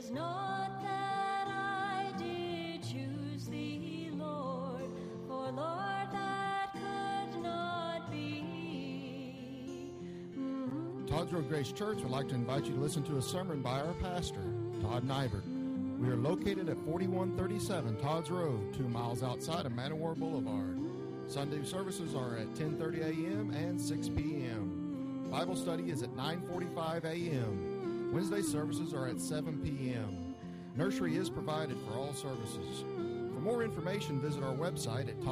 'tis not that I did choose thee, Lord, for Lord, that could not be. Todd's Road Grace Church would like to invite you to listen to a sermon by our pastor, Todd Nybert. We are located at 4137 Todd's Road, 2 miles outside of Man O' War Boulevard. Sunday services are at 10:30 a.m. and 6 p.m. Bible study is at 9:45 a.m. Wednesday services are at 7 p.m. Nursery is provided for all services. For more information, visit our website at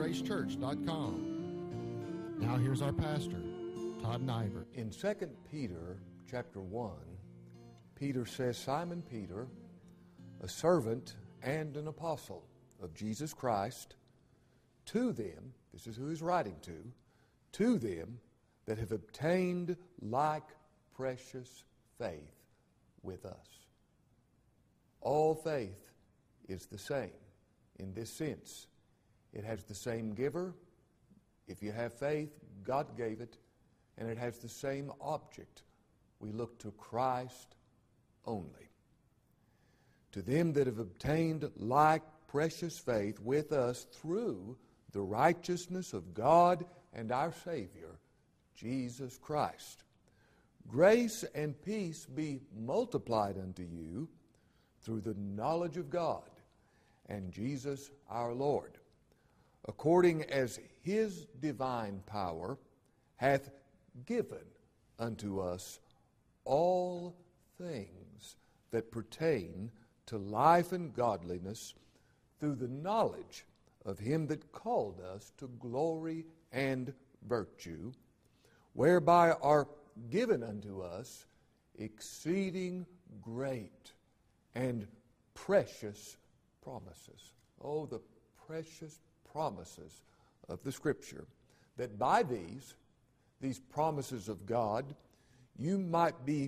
toddsroadgracechurch.com. Now here's our pastor, Todd Nybert. In 2 Peter chapter 1, Peter says, Simon Peter, a servant and an apostle of Jesus Christ, to them, this is who he's writing to them that have obtained like precious faith with us. All faith is the same in this sense. It has the same giver. If you have faith, God gave it, and it has the same object. We look to Christ only. To them that have obtained like precious faith with us through the righteousness of God and our Savior, Jesus Christ. Grace and peace be multiplied unto you through the knowledge of God and Jesus our Lord, according as his divine power hath given unto us all things that pertain to life and godliness through the knowledge of him that called us to glory and virtue, whereby are given unto us exceeding great and precious promises. Oh, the precious promises of the Scripture, that by these promises of God, you might be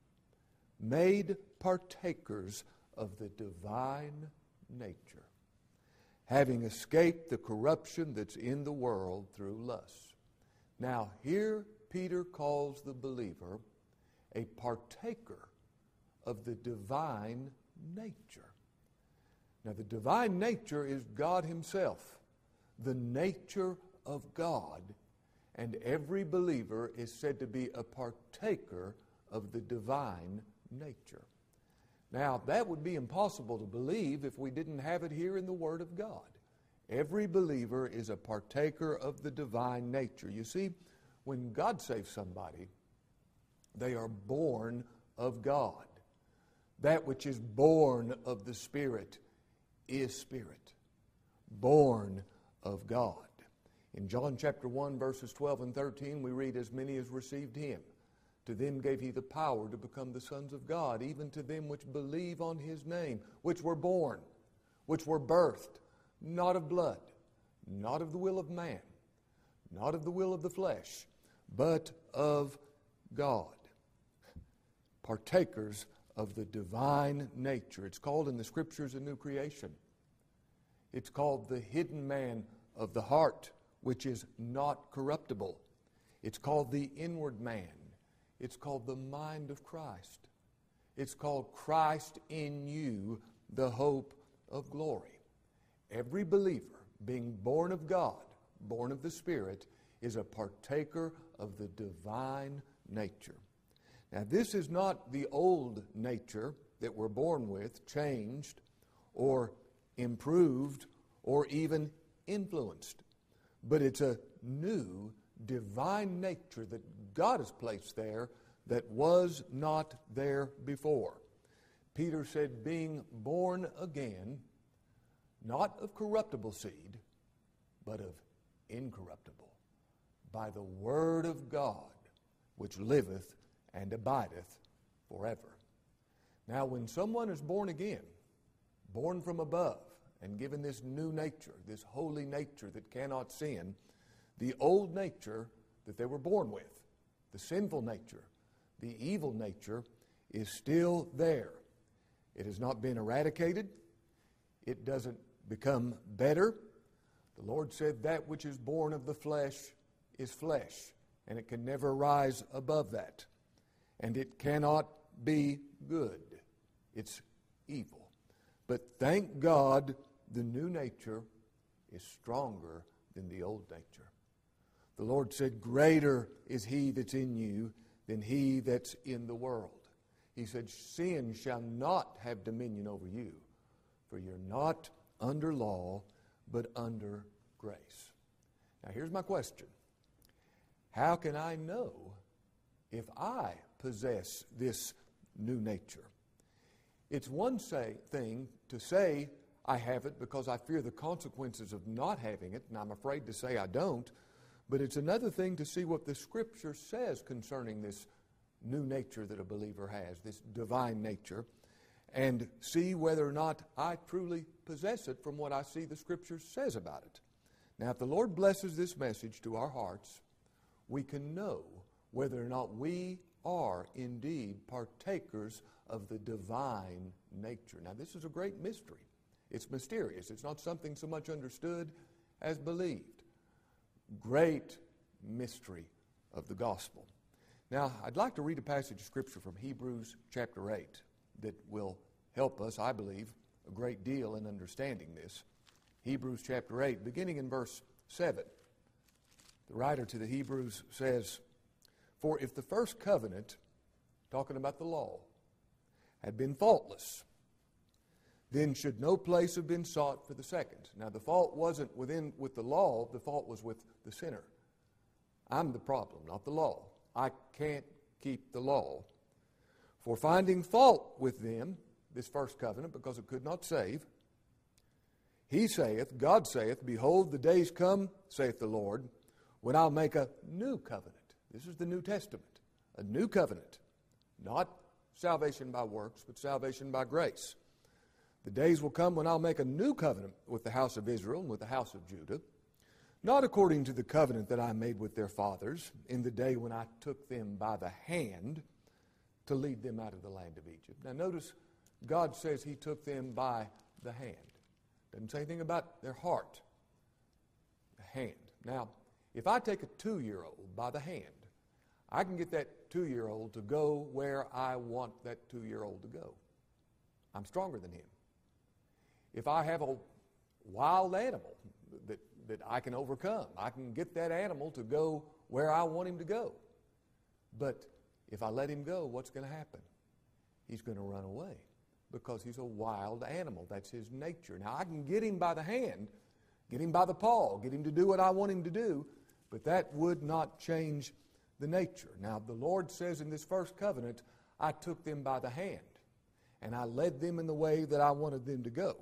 made partakers of the divine nature, having escaped the corruption that's in the world through lust. Now, here Peter calls the believer a partaker of the divine nature. Now, the divine nature is God himself, the nature of God, and every believer is said to be a partaker of the divine nature. Now, that would be impossible to believe if we didn't have it here in the Word of God. Every believer is a partaker of the divine nature. You see, when God saves somebody, they are born of God. That which is born of the Spirit is Spirit, born of God. In John chapter 1, verses 12 and 13, we read, as many as received him, to them gave he the power to become the sons of God, even to them which believe on his name, which were born, which were birthed, not of blood, not of the will of man, not of the will of the flesh, but of God. Partakers of the divine nature. It's called in the Scriptures a new creation. It's called the hidden man of the heart, which is not corruptible. It's called the inward man. It's called the mind of Christ. It's called Christ in you, the hope of glory. Every believer, being born of God, born of the Spirit, is a partaker of the divine nature. Now, this is not the old nature that we're born with, changed or improved or even influenced, but it's a new divine nature that God has placed there that was not there before. Peter said, being born again, not of corruptible seed, but of incorruptible, by the word of God, which liveth and abideth forever. Now, when someone is born again, born from above, and given this new nature, this holy nature that cannot sin, the old nature that they were born with, the sinful nature, the evil nature, is still there. It has not been eradicated. It doesn't become better. The Lord said that which is born of the flesh is flesh, and it can never rise above that. And it cannot be good. It's evil. But thank God the new nature is stronger than the old nature. The Lord said, greater is he that's in you than he that's in the world. He said, sin shall not have dominion over you, for you're not under law, but under grace. Now here's my question. How can I know if I possess this new nature? It's one thing to say I have it because I fear the consequences of not having it, and I'm afraid to say I don't. But it's another thing to see what the Scripture says concerning this new nature that a believer has, this divine nature, and see whether or not I truly possess it from what I see the Scripture says about it. Now, if the Lord blesses this message to our hearts, we can know whether or not we are indeed partakers of the divine nature. Now, this is a great mystery. It's mysterious. It's not something so much understood as believed. Great mystery of the gospel. Now, I'd like to read a passage of Scripture from Hebrews chapter 8 that will help us, I believe, a great deal in understanding this. Hebrews chapter 8, beginning in verse 7. The writer to the Hebrews says, "For if the first covenant," talking about the law, "had been faultless, then should no place have been sought for the second." Now, the fault wasn't with the law, the fault was with the sinner. I'm the problem, not the law. I can't keep the law. "For finding fault with them," this first covenant, because it could not save, "he saith, God saith, Behold, the days come, saith the Lord, when I'll make a new covenant." This is the New Testament. A new covenant. Not salvation by works, but salvation by grace. "The days will come when I'll make a new covenant with the house of Israel and with the house of Judah, not according to the covenant that I made with their fathers in the day when I took them by the hand to lead them out of the land of Egypt." Now notice, God says he took them by the hand. Doesn't say anything about their heart. The hand. Now, if I take a 2-year-old by the hand, I can get that 2-year-old to go where I want that 2-year-old to go. I'm stronger than him. If I have a wild animal that I can overcome, I can get that animal to go where I want him to go. But if I let him go, what's going to happen? He's going to run away because he's a wild animal. That's his nature. Now, I can get him by the hand, get him by the paw, get him to do what I want him to do, but that would not change the nature. Now, the Lord says in this first covenant, I took them by the hand, and I led them in the way that I wanted them to go.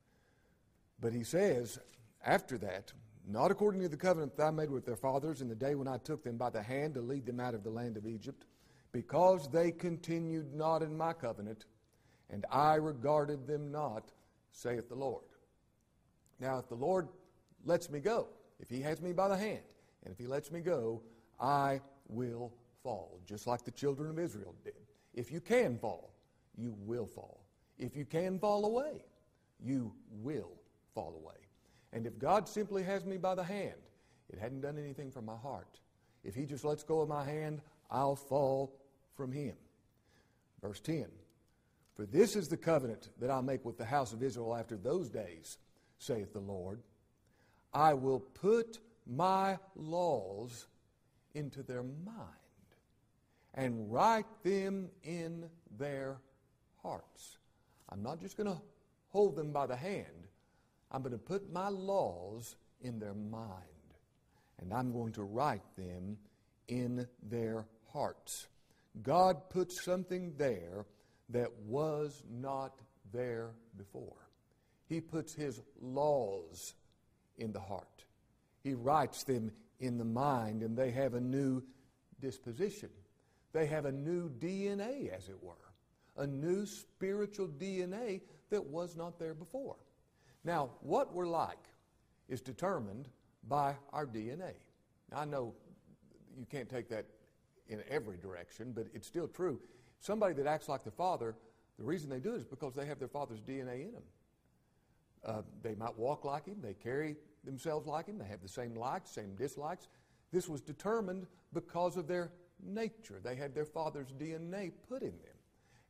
But he says, after that, not according to the covenant that I made with their fathers in the day when I took them by the hand to lead them out of the land of Egypt, because they continued not in my covenant, and I regarded them not, saith the Lord. Now, if the Lord lets me go, if he has me by the hand, and if he lets me go, I will fall, just like the children of Israel did. If you can fall, you will fall. If you can fall away, you will fall away. And if God simply has me by the hand, it hadn't done anything for my heart. If he just lets go of my hand, I'll fall from him. Verse 10, "For this is the covenant that I'll make with the house of Israel after those days, saith the Lord. I will put my laws into their mind and write them in their hearts." I'm not just going to hold them by the hand. I'm going to put my laws in their mind, and I'm going to write them in their hearts. God put something there that was not there before. He puts his laws in the heart. He writes them in the mind, and they have a new disposition. They have a new DNA, as it were, a new spiritual DNA that was not there before. Now, what we're like is determined by our DNA. Now, I know you can't take that in every direction, but it's still true. Somebody that acts like their father, the reason they do it is because they have their father's DNA in them. They might walk like him, they carry themselves like him, they have the same likes, same dislikes. This was determined because of their nature. They had their father's DNA put in them.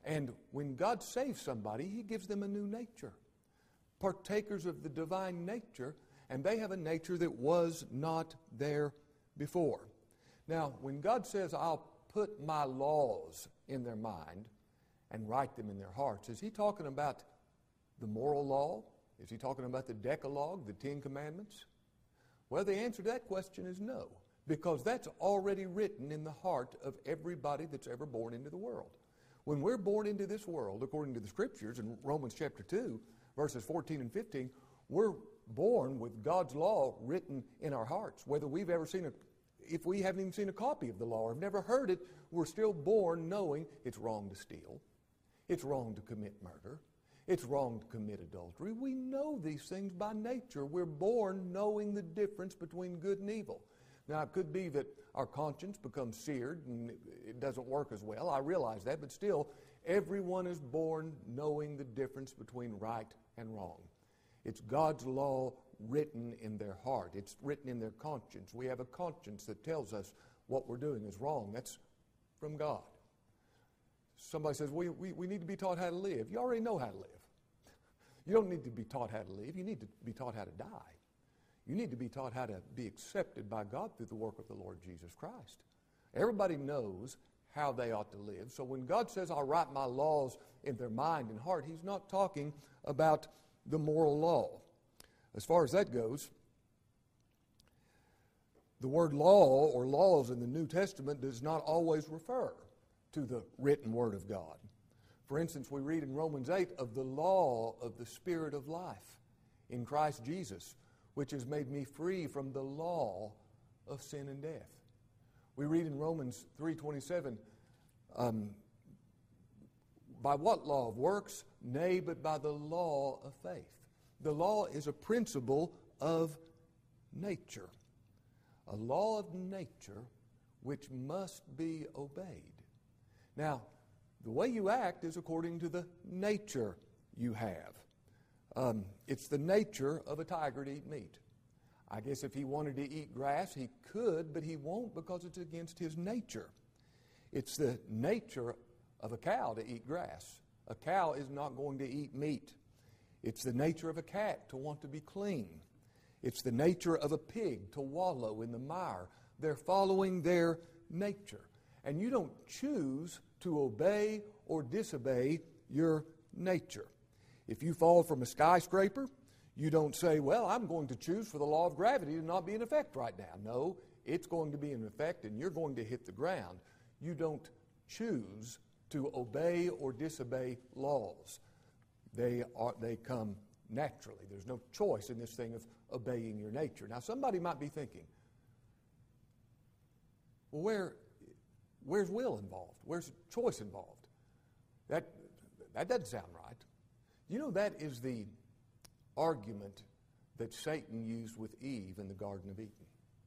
And when God saves somebody, He gives them a new nature. Partakers of the divine nature, and they have a nature that was not there before. Now, when God says, I'll put my laws in their mind and write them in their hearts, is He talking about the moral law? Is He talking about the Decalogue, the Ten Commandments? Well, the answer to that question is no, because that's already written in the heart of everybody that's ever born into the world. When we're born into this world, according to the Scriptures in Romans chapter 2, verses 14 and 15, we're born with God's law written in our hearts. Whether we've ever if we haven't even seen a copy of the law or have never heard it, we're still born knowing it's wrong to steal, it's wrong to commit murder, it's wrong to commit adultery. We know these things by nature. We're born knowing the difference between good and evil. Now, it could be that our conscience becomes seared and it doesn't work as well. I realize that, but still, everyone is born knowing the difference between right and wrong. It's God's law written in their heart. It's written in their conscience. We have a conscience that tells us what we're doing is wrong. That's from God. Somebody says, we need to be taught how to live. You already know how to live. You don't need to be taught how to live. You need to be taught how to die. You need to be taught how to be accepted by God through the work of the Lord Jesus Christ. Everybody knows how they ought to live. So when God says, I'll write my laws in their mind and heart, He's not talking about the moral law. As far as that goes, the word law or laws in the New Testament does not always refer to the written Word of God. For instance, we read in Romans 8 of the law of the Spirit of life in Christ Jesus, which has made me free from the law of sin and death. We read in Romans 3:27, by what law of works? Nay, but by the law of faith. The law is a principle of nature, a law of nature which must be obeyed. Now, the way you act is according to the nature you have. It's the nature of a tiger to eat meat. I guess if he wanted to eat grass, he could, but he won't because it's against his nature. It's the nature of a cow to eat grass. A cow is not going to eat meat. It's the nature of a cat to want to be clean. It's the nature of a pig to wallow in the mire. They're following their nature. And you don't choose to obey or disobey your nature. If you fall from a skyscraper, you don't say, well, I'm going to choose for the law of gravity to not be in effect right now. No, it's going to be in effect and you're going to hit the ground. You don't choose to obey or disobey laws. They come naturally. There's no choice in this thing of obeying your nature. Now, somebody might be thinking, well, where's will involved? Where's choice involved? That doesn't sound right. You know, that is the argument that Satan used with Eve in the Garden of Eden.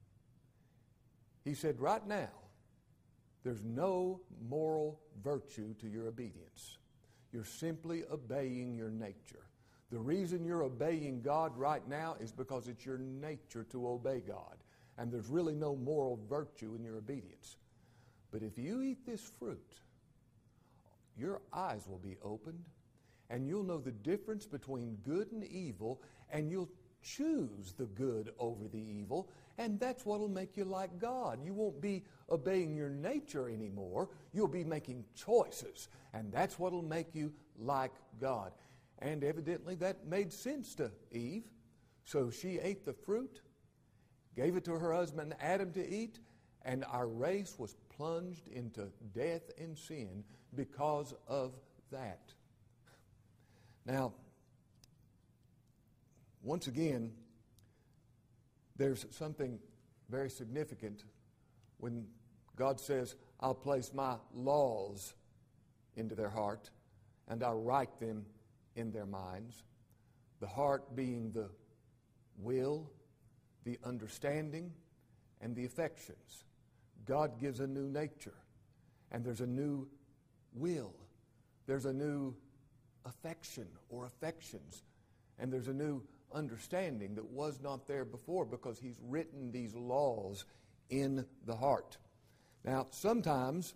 He said, right now, there's no moral virtue to your obedience. You're simply obeying your nature. The reason you're obeying God right now is because it's your nature to obey God. And there's really no moral virtue in your obedience. But if you eat this fruit, your eyes will be opened, and you'll know the difference between good and evil, and you'll choose the good over the evil, and that's what will make you like God. You won't be obeying your nature anymore. You'll be making choices, and that's what will make you like God. And evidently that made sense to Eve. So she ate the fruit, gave it to her husband Adam to eat, and our race was plunged into death and sin because of that. Now, once again, there's something very significant when God says, I'll place my laws into their heart and I'll write them in their minds. The heart being the will, the understanding, and the affections. God gives a new nature, and there's a new will. There's a new affection or affections, and there's a new understanding that was not there before because He's written these laws in the heart. Now, sometimes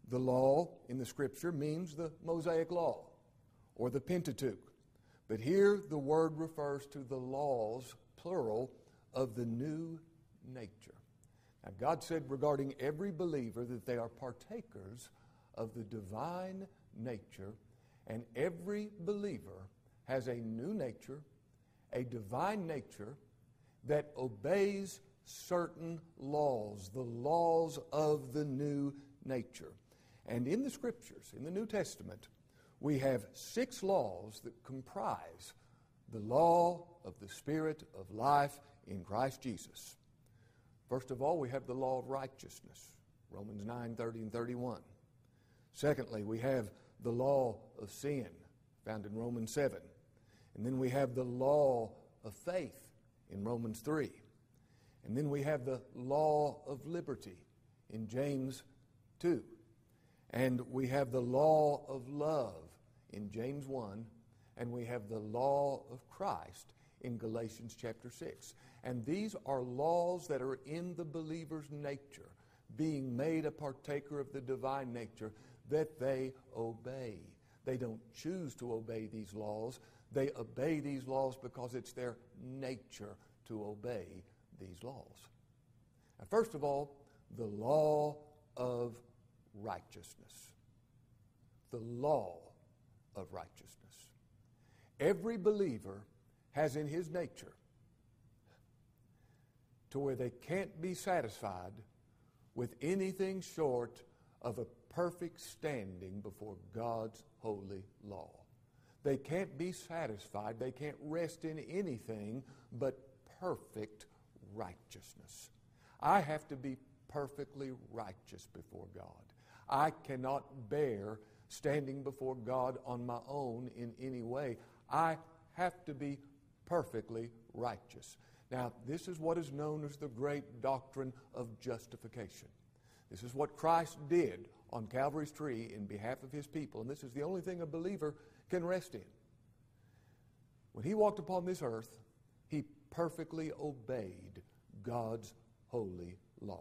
The law in the Scripture means the Mosaic Law or the Pentateuch. But here the word refers to the laws, plural, of the new nature. Now, God said regarding every believer that they are partakers of the divine nature, and every believer has a new nature, a divine nature that obeys certain laws, the laws of the new nature. And in the Scriptures, in the New Testament, we have 6 laws that comprise the law of the Spirit of life in Christ Jesus. First of all, we have the law of righteousness, Romans 9:30 and 31. Secondly, we have the law of sin, found in Romans 7. And then we have the law of faith in Romans 3. And then we have the law of liberty in James 2. And we have the law of love in James 1. And we have the law of Christ in Galatians chapter 6. And these are laws that are in the believer's nature, being made a partaker of the divine nature, that they obey. They don't choose to obey these laws. They obey these laws because it's their nature to obey these laws. Now, first of all, the law of righteousness. The law of righteousness. Every believer has in his nature to where they can't be satisfied with anything short of a perfect standing before God's holy law. They can't be satisfied, they can't rest in anything but perfect righteousness. I have to be perfectly righteous before God. I cannot bear standing before God on my own in any way. I have to be perfectly righteous. Now, this is what is known as the great doctrine of justification. This is what Christ did on Calvary's tree in behalf of his people, and this is the only thing a believer can rest in. When he walked upon this earth, he perfectly obeyed God's holy law.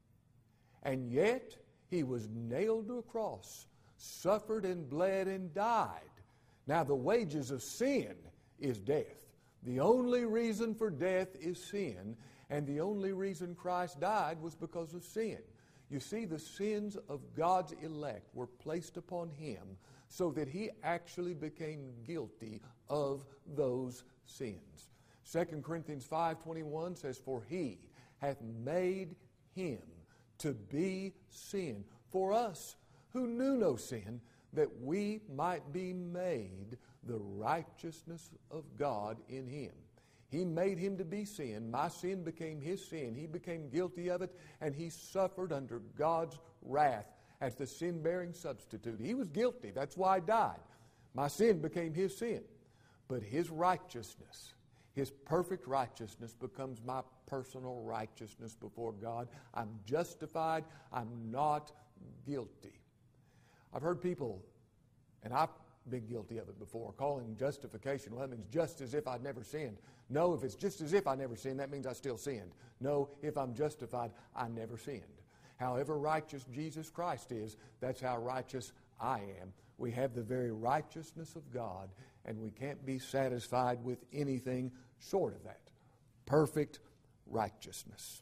And yet, he was nailed to a cross, suffered and bled and died. Now, the wages of sin is death. The only reason for death is sin, and the only reason Christ died was because of sin. You see, the sins of God's elect were placed upon him so that he actually became guilty of those sins. 2 Corinthians 5:21 says, "For he hath made him to be sin for us who knew no sin, that we might be made the righteousness of God in him." He made him to be sin. My sin became his sin. He became guilty of it, and he suffered under God's wrath as the sin-bearing substitute. He was guilty. That's why I died. My sin became his sin. But his righteousness, his perfect righteousness, becomes my personal righteousness before God. I'm justified. I'm not guilty. I've heard people, and I've been guilty of it before, calling justification, well, that means just as if I'd never sinned. No, if it's just as if I never sinned, that means I still sinned. No, if I'm justified, I never sinned. However righteous Jesus Christ is, that's how righteous I am. We have the very righteousness of God, and we can't be satisfied with anything short of that. Perfect righteousness.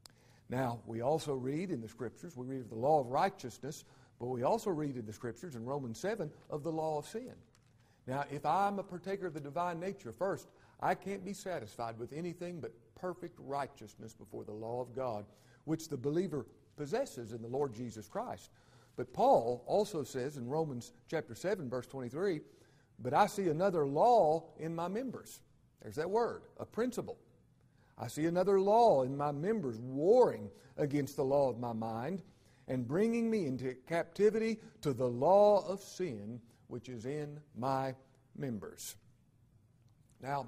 Now, we also read in the Scriptures, we read of the law of righteousness, but we also read in the Scriptures in Romans 7 of the law of sin. Now, if I'm a partaker of the divine nature, first, I can't be satisfied with anything but perfect righteousness before the law of God, which the believer possesses in the Lord Jesus Christ. But Paul also says in Romans chapter 7, verse 23, "But I see another law in my members." There's that word, a principle. "I see another law in my members, warring against the law of my mind, and bringing me into captivity to the law of sin, which is in my members." Now,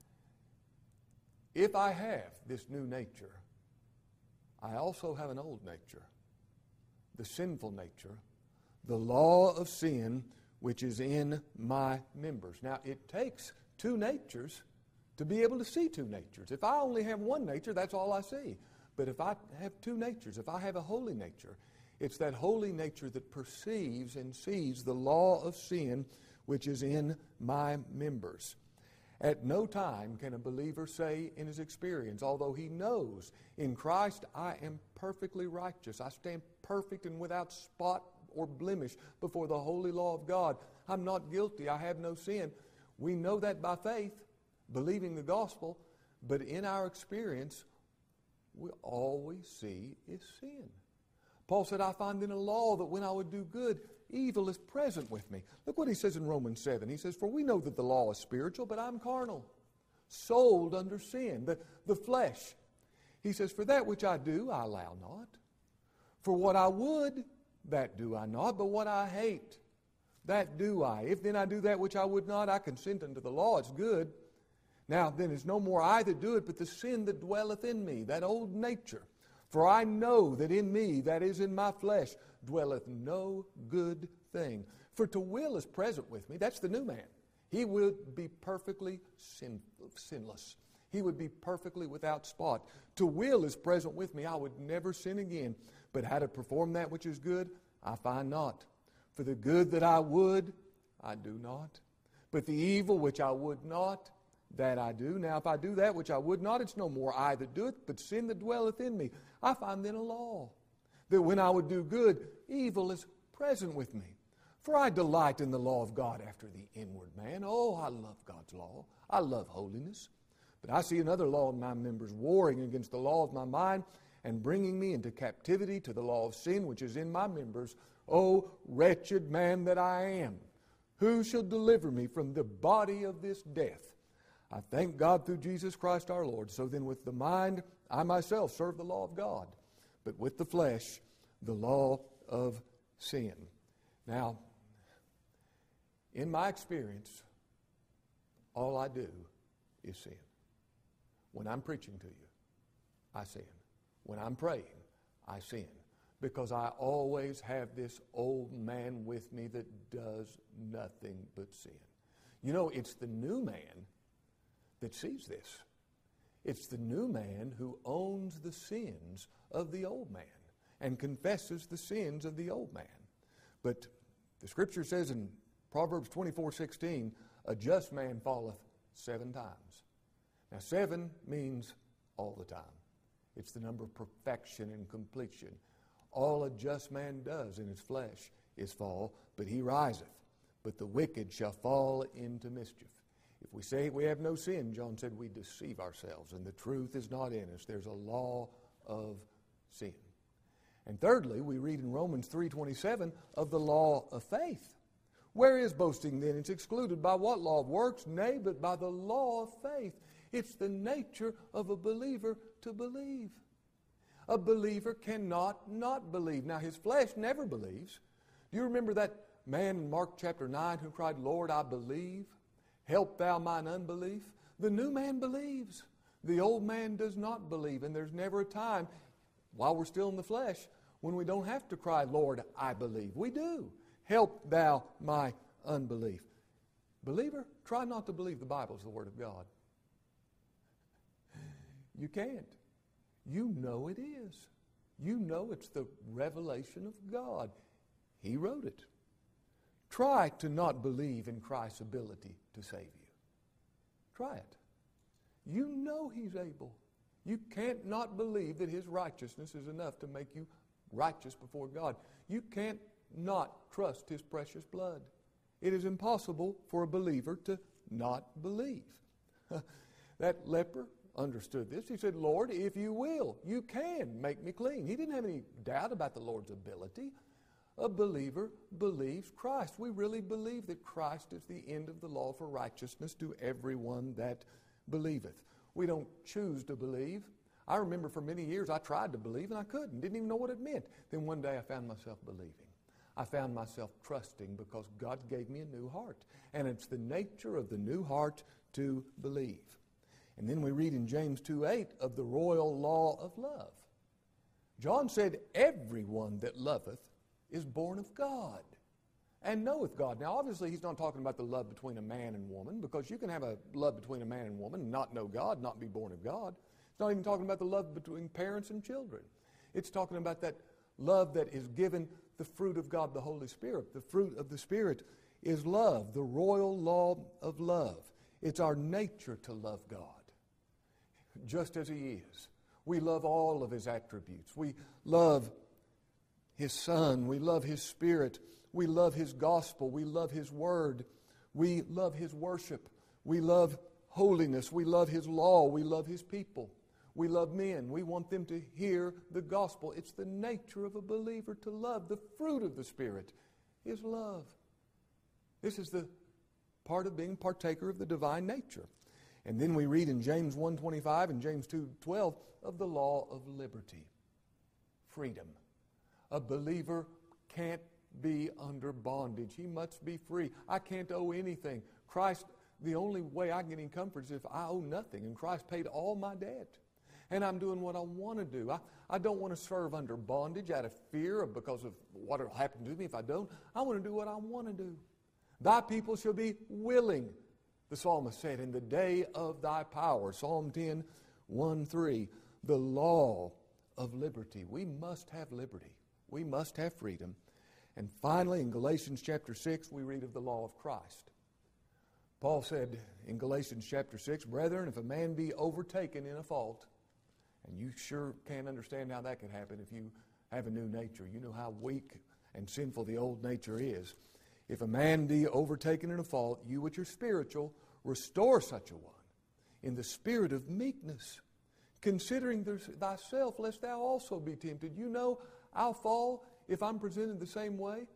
if I have this new nature, I also have an old nature, the sinful nature, the law of sin, which is in my members. Now, it takes two natures to be able to see two natures. If I only have one nature, that's all I see. But if I have two natures, if I have a holy nature, It's that holy nature that perceives and sees the law of sin which is in my members. At no time can a believer say in his experience, although he knows in Christ I am perfectly righteous, I stand perfect and without spot or blemish before the holy law of God. I'm not guilty, I have no sin. We know that by faith, believing the gospel, but in our experience, we all we see is sin. Paul said, I find in a law that when I would do good, evil is present with me. Look what he says in Romans 7. He says, for we know that the law is spiritual, but I'm carnal, sold under sin, the flesh. He says, for that which I do, I allow not. For what I would, that do I not. But what I hate, that do I. If then I do that which I would not, I consent unto the law. It's good. Now then it's no more I that do it, but the sin that dwelleth in me, that old nature. For I know that in me, that is in my flesh, dwelleth no good thing. For to will is present with me. That's the new man. He would be perfectly sinless. He would be perfectly without spot. To will is present with me. I would never sin again. But how to perform that which is good, I find not. For the good that I would, I do not. But the evil which I would not, that I do. Now if I do that which I would not, it's no more I that do it, but sin that dwelleth in me. I find then a law, that when I would do good, evil is present with me. For I delight in the law of God after the inward man. Oh, I love God's law. I love holiness. But I see another law in my members, warring against the law of my mind, and bringing me into captivity to the law of sin which is in my members. O wretched man that I am, who shall deliver me from the body of this death? I thank God through Jesus Christ our Lord. So then with the mind, I myself serve the law of God, but with the flesh, the law of sin. Now, in my experience, all I do is sin. When I'm preaching to you, I sin. When I'm praying, I sin. Because I always have this old man with me that does nothing but sin. You know, it's the new man that sees this. It's the new man who owns the sins of the old man and confesses the sins of the old man. But the Scripture says in Proverbs 24:16, a just man falleth 7 times. Now 7 means all the time. It's the number of perfection and completion. All a just man does in his flesh is fall, but he riseth. But the wicked shall fall into mischief. If we say we have no sin, John said, we deceive ourselves, and the truth is not in us. There's a law of sin. And thirdly, we read in Romans 3:27 of the law of faith. Where is boasting then? It's excluded by what law of works? Nay, but by the law of faith. It's the nature of a believer to believe. A believer cannot not believe. Now, his flesh never believes. Do you remember that man in Mark chapter 9 who cried, Lord, I believe. Help thou mine unbelief. The new man believes. The old man does not believe. And there's never a time, while we're still in the flesh, when we don't have to cry, Lord, I believe. We do. Help thou my unbelief. Believer, try not to believe the Bible is the Word of God. You can't. You know it is. You know it's the revelation of God. He wrote it. Try to not believe in Christ's ability to save you. Try it. You know He's able. You can't not believe that His righteousness is enough to make you righteous before God. You can't not trust His precious blood. It is impossible for a believer to not believe. That leper understood this. He said, Lord, if you will, you can make me clean. He didn't have any doubt about the Lord's ability. A believer believes Christ. We really believe that Christ is the end of the law for righteousness to everyone that believeth. We don't choose to believe. I remember for many years I tried to believe and I couldn't. Didn't even know what it meant. Then one day I found myself believing. I found myself trusting because God gave me a new heart. And it's the nature of the new heart to believe. And then we read in James 2:8 of the royal law of love. John said, everyone that loveth is born of God and knoweth God. Now, obviously, he's not talking about the love between a man and woman, because you can have a love between a man and woman and not know God, not be born of God. It's not even talking about the love between parents and children. It's talking about that love that is given the fruit of God, the Holy Spirit. The fruit of the Spirit is love, the royal law of love. It's our nature to love God, just as He is. We love all of His attributes. We love His Son. We love His Spirit. We love His gospel. We love His word. We love His worship. We love holiness. We love His law. We love His people. We love men. We want them to hear the gospel. It's the nature of a believer to love. The fruit of the Spirit is love. This is the part of being partaker of the divine nature. And then we read in James 1:25 and James 2:12 of the law of liberty, freedom. A believer can't be under bondage. He must be free. I can't owe anything. Christ, the only way I can get any comfort is if I owe nothing, and Christ paid all my debt. And I'm doing what I want to do. I don't want to serve under bondage out of fear or because of what will happen to me if I don't. I want to do what I want to do. Thy people shall be willing, the psalmist said, in the day of thy power. Psalm 10, 1-3. The law of liberty. We must have liberty. We must have freedom. And finally, in Galatians chapter 6, we read of the law of Christ. Paul said in Galatians chapter 6, brethren, if a man be overtaken in a fault, and you sure can't understand how that could happen if you have a new nature. You know how weak and sinful the old nature is. If a man be overtaken in a fault, you which are spiritual, restore such a one in the spirit of meekness, considering thyself, lest thou also be tempted. You know I'll fall if I'm presented the same way.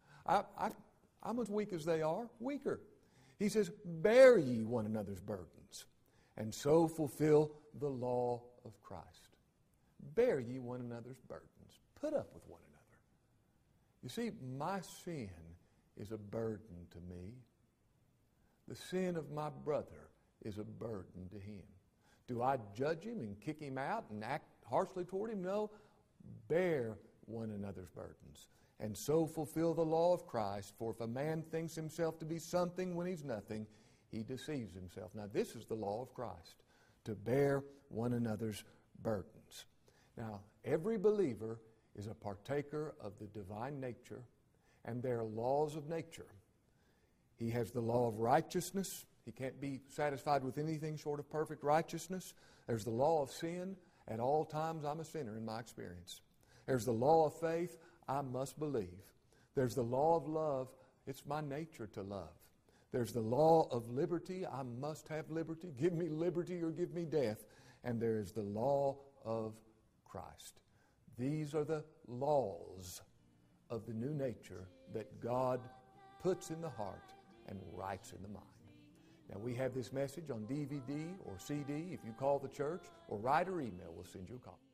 I'm as weak as they are, weaker. He says, bear ye one another's burdens, and so fulfill the law of Christ. Bear ye one another's burdens. Put up with one another. You see, my sin is a burden to me. The sin of my brother is a burden to him. Do I judge him and kick him out and act harshly toward him? No. Bear one another's burdens, and so fulfill the law of Christ. For if a man thinks himself to be something when he's nothing, he deceives himself. Now this is the law of Christ, to bear one another's burdens. Now, every believer is a partaker of the divine nature, and there are laws of nature. He has the law of righteousness. He can't be satisfied with anything short of perfect righteousness. There's the law of sin. At all times, I'm a sinner in my experience. There's the law of faith. I must believe. There's the law of love. It's my nature to love. There's the law of liberty. I must have liberty. Give me liberty or give me death. And there is the law of Christ. These are the laws of the new nature that God puts in the heart and writes in the mind. Now, we have this message on DVD or CD. If you call the church or write or email, we'll send you a copy.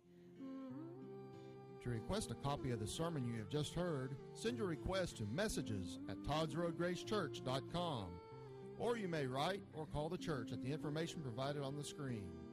To request a copy of the sermon you have just heard, send your request to messages@ToddsRoadGraceChurch.com, or you may write or call the church at the information provided on the screen.